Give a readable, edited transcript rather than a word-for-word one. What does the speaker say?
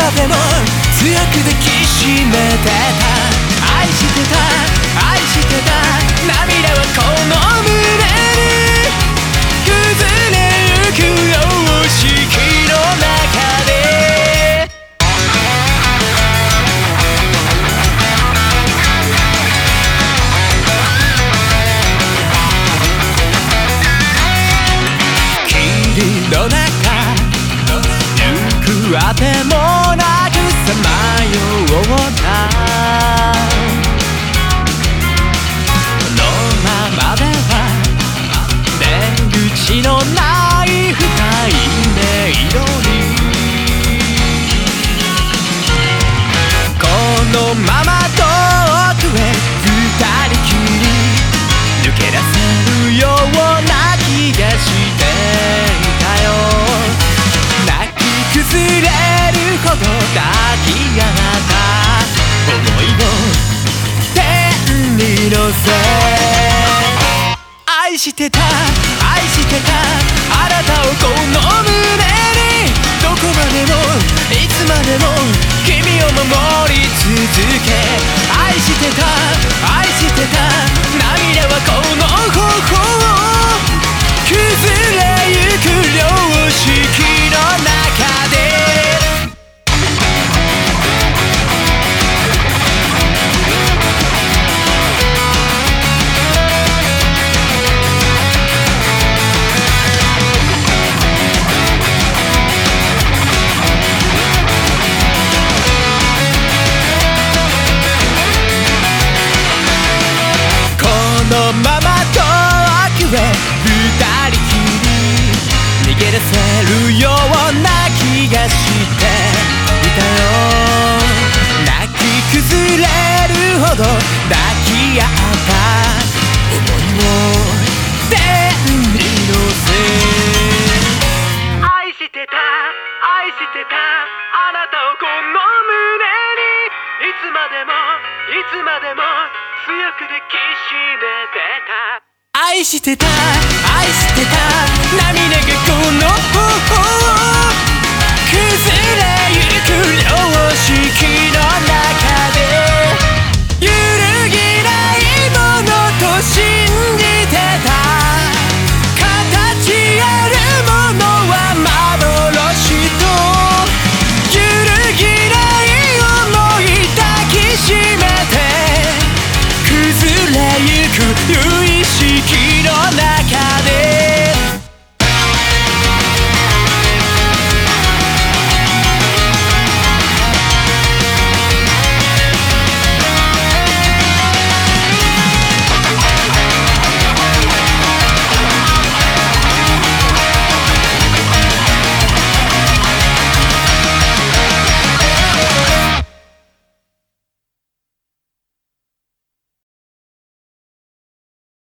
までも強く抱きしめてた。愛してた愛してた、涙はこの胸に崩れゆくよ四季の中で。霧の中行くあてもなくさまような、このままでは出口のない深い迷路に、このまま遠くへ二人きり抜け出せるような気がしていたよ。泣き崩れるほど抱き合った想いを天に乗せ、愛してた愛してたあなたをこの胸に、どこまでもいつまでも君を守り続け、愛してた愛してた、涙はこの頬を崩れゆく良識の中で。このまま遠くへ二人きり逃げ出せるような気がしていたよ。泣き崩れるほど抱き合った想いを天に乗せ、愛してた愛してたあなたをこの胸に、いつまでもいつまでも強く抱きしめてた。愛してた愛してた涙